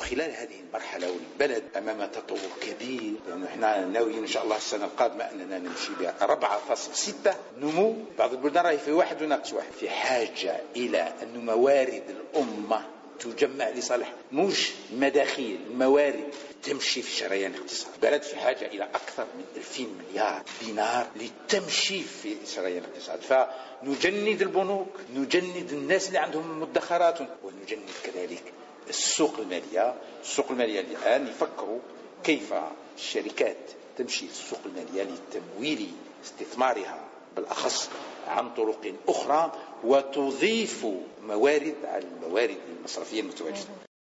وخلال هذه المرحلة والبلد أمام تطور كبير، لأنه احنا ناويين إن شاء الله السنة القادمة أننا نمشي ب 4.6 نمو. بعض البلدان راهي في 1 وناقص 1. في حاجة إلى أن موارد الأمة تجمع لصالح مش مداخيل، الموارد تمشي في شريان الاقتصاد. بلد في حاجة إلى أكثر من 2000 مليار دينار لتمشي في شريان الاقتصاد. فنجند البنوك، نجند الناس اللي عندهم مدخرات، ونجند كذلك السوق المالية. السوق المالية الآن يفكروا كيف الشركات تمشي السوق المالية لتمويل استثمارها بالأخص عن طرق أخرى، وتضيف موارد على الموارد المصرفية المتواجدة.